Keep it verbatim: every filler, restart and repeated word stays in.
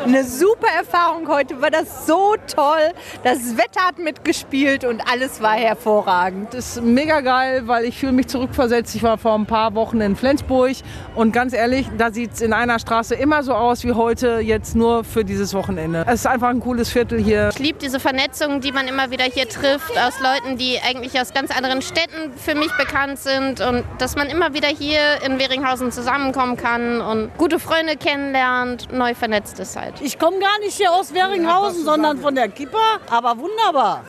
Eine super Erfahrung. Heute war das so toll. Das Wetter hat mitgespielt und alles war hervorragend. Das ist mega geil, weil ich fühle mich zurückversetzt. Ich war vor ein paar Wochen in Flensburg und ganz ehrlich, da sieht es in einer Straße immer so aus wie heute, jetzt nur für dieses Wochenende. Es ist einfach ein cooles Viertel hier. Ich liebe diese Vernetzung, die man immer wieder hier trifft, aus Leuten, die eigentlich aus ganz anderen Städten für mich bekannt sind und dass man immer wieder hier in Weringhausen zusammenkommen kann und gute Freunde kennenlernt, neu vernetzt ist halt. Ich komme gar nicht hier aus Weringhausen, sondern von der Kippa, aber wunderbar.